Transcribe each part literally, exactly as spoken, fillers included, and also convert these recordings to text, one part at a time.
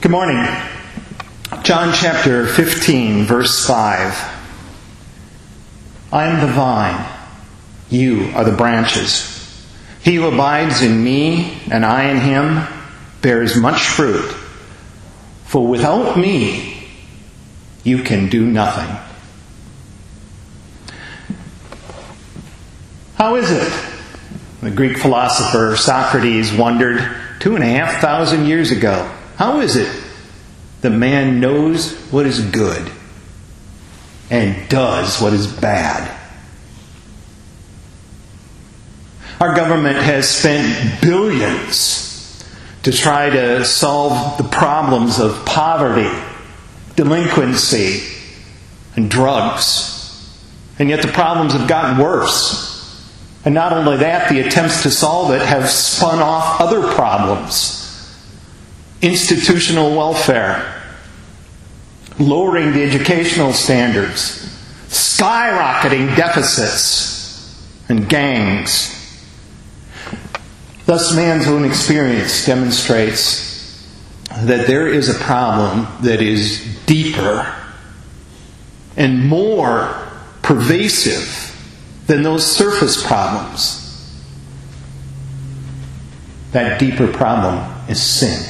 Good morning. John chapter fifteen, verse five. I am the vine, you are the branches. He who abides in me, and I in him, bears much fruit. For without me, you can do nothing. How is it? The Greek philosopher Socrates wondered two and a half thousand years ago. How is it that man knows what is good and does what is bad? Our government has spent billions to try to solve the problems of poverty, delinquency, and drugs. And yet the problems have gotten worse. And not only that, the attempts to solve it have spun off other problems. Institutional welfare, lowering the educational standards, skyrocketing deficits, and gangs. Thus, man's own experience demonstrates that there is a problem that is deeper and more pervasive than those surface problems. That deeper problem is sin.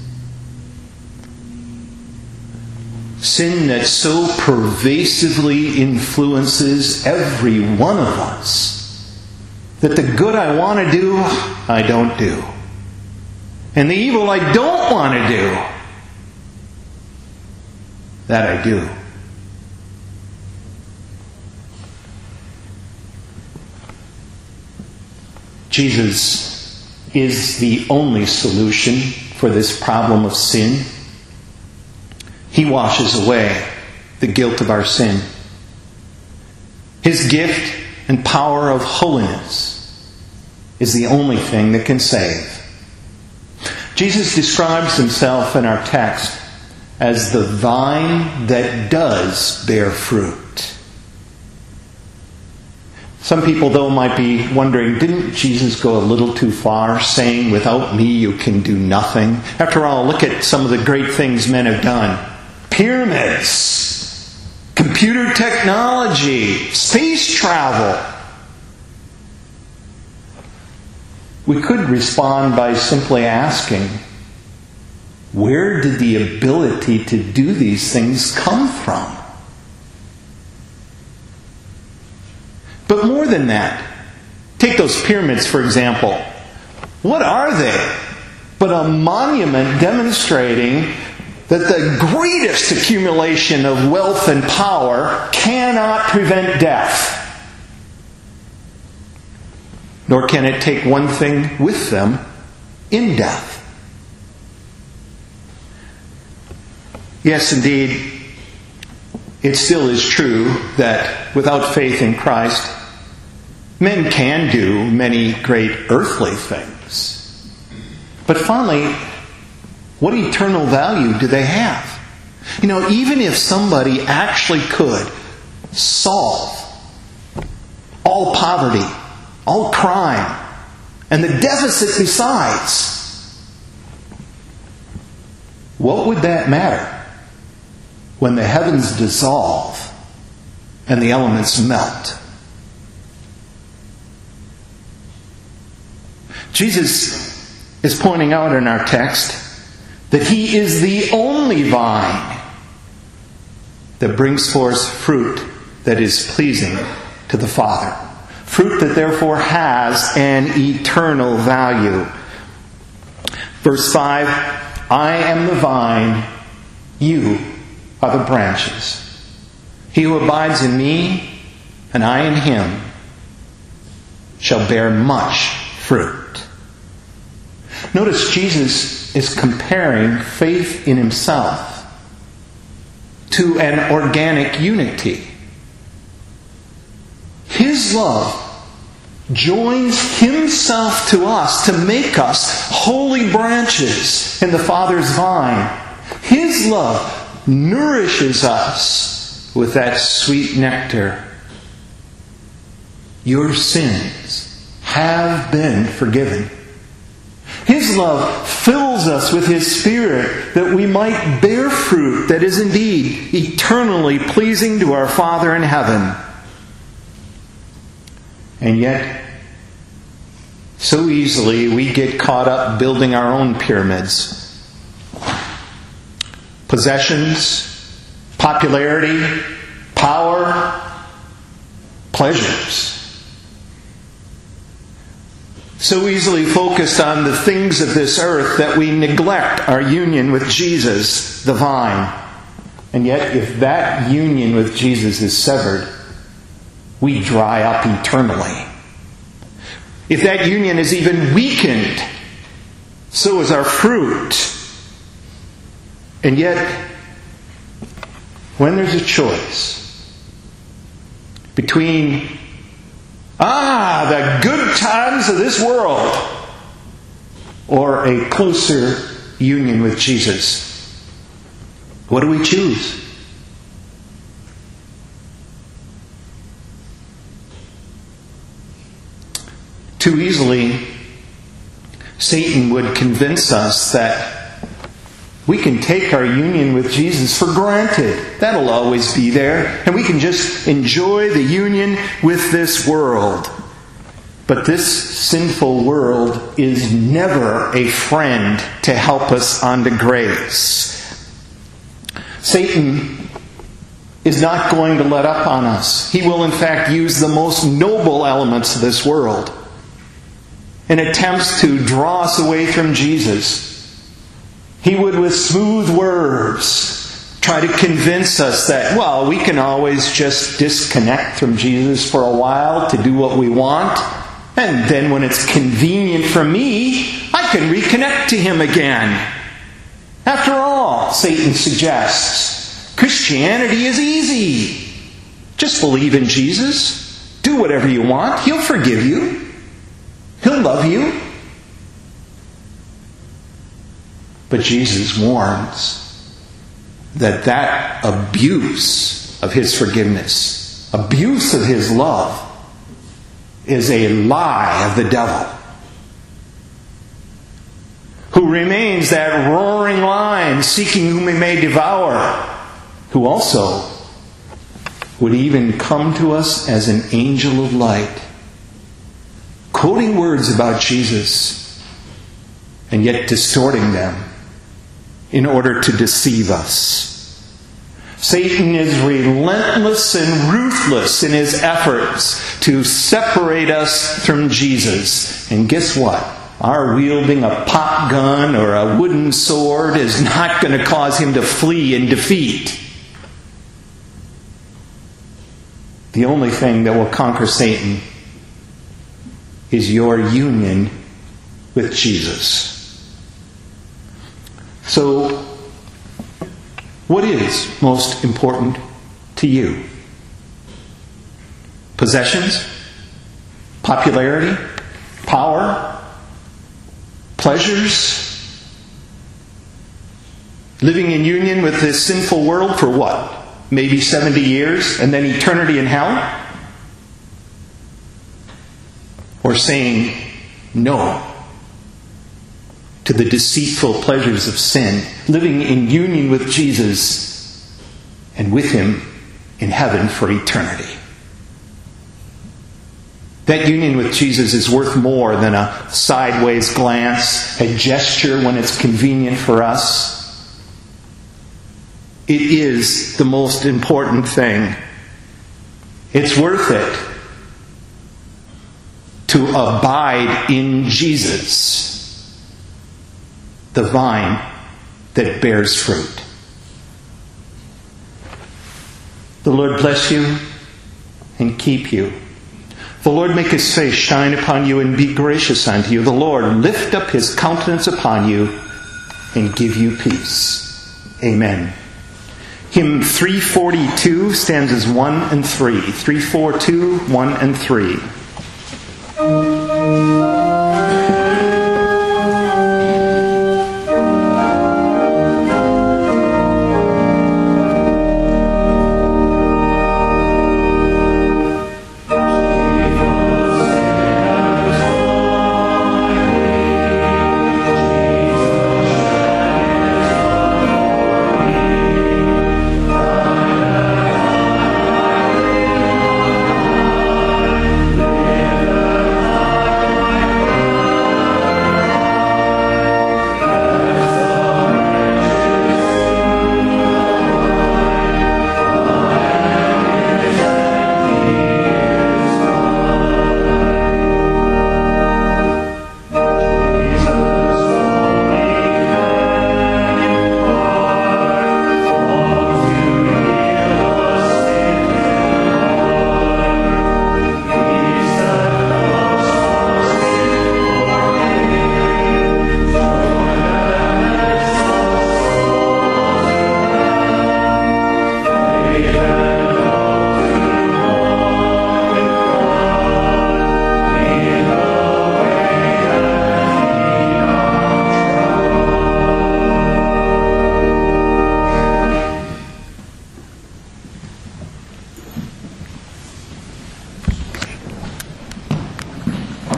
Sin that so pervasively influences every one of us that the good I want to do, I don't do. And the evil I don't want to do, that I do. Jesus is the only solution for this problem of sin. He washes away the guilt of our sin. His gift and power of holiness is the only thing that can save. Jesus describes himself in our text as the vine that does bear fruit. Some people, though, might be wondering, didn't Jesus go a little too far, saying, without me you can do nothing? After all, look at some of the great things men have done. Pyramids, computer technology, space travel. We could respond by simply asking, where did the ability to do these things come from? But more than that, take those pyramids, for example. What are they but a monument demonstrating that the greatest accumulation of wealth and power cannot prevent death? Nor can it take one thing with them in death. Yes, indeed, it still is true that without faith in Christ, men can do many great earthly things. But finally, what eternal value do they have? You know, even if somebody actually could solve all poverty, all crime, and the deficit besides, what would that matter when the heavens dissolve and the elements melt? Jesus is pointing out in our text that He is the only vine that brings forth fruit that is pleasing to the Father. Fruit that therefore has an eternal value. Verse five, I am the vine, you are the branches. He who abides in me, and I in him, shall bear much fruit. Notice Jesus is comparing faith in himself to an organic unity. His love joins himself to us to make us holy branches in the Father's vine. His love nourishes us with that sweet nectar. Your sins have been forgiven. His love fills us with His Spirit that we might bear fruit that is indeed eternally pleasing to our Father in heaven. And yet, so easily we get caught up building our own pyramids. Possessions, popularity, power, pleasures. So easily focused on the things of this earth that we neglect our union with Jesus, the vine. And yet, if that union with Jesus is severed, we dry up eternally. If that union is even weakened, so is our fruit. And yet, when there's a choice between, ah, the good times of this world, or a closer union with Jesus, what do we choose? Too easily, Satan would convince us that we can take our union with Jesus for granted. That'll always be there. And we can just enjoy the union with this world. But this sinful world is never a friend to help us onto grace. Satan is not going to let up on us. He will in fact use the most noble elements of this world in attempts to draw us away from Jesus. He would, with smooth words, try to convince us that, well, we can always just disconnect from Jesus for a while to do what we want, and then when it's convenient for me, I can reconnect to Him again. After all, Satan suggests, Christianity is easy. Just believe in Jesus. Do whatever you want. He'll forgive you. He'll love you. But Jesus warns that that abuse of His forgiveness, abuse of His love, is a lie of the devil, who remains that roaring lion seeking whom he may devour, who also would even come to us as an angel of light, quoting words about Jesus and yet distorting them in order to deceive us. Satan is relentless and ruthless in his efforts to separate us from Jesus. And guess what? Our wielding a pop gun or a wooden sword is not going to cause him to flee in defeat. The only thing that will conquer Satan is your union with Jesus. So, what is most important to you? Possessions? Popularity? Power? Pleasures? Living in union with this sinful world for what? Maybe seventy years and then eternity in hell? Or saying no to the deceitful pleasures of sin, living in union with Jesus and with Him in heaven for eternity. That union with Jesus is worth more than a sideways glance, a gesture when it's convenient for us. It is the most important thing. It's worth it to abide in Jesus, the vine that bears fruit. The Lord bless you and keep you. The Lord make His face shine upon you and be gracious unto you. The Lord lift up His countenance upon you and give you peace. Amen. Hymn three forty-two, stanzas one and three. three forty-two, one and three.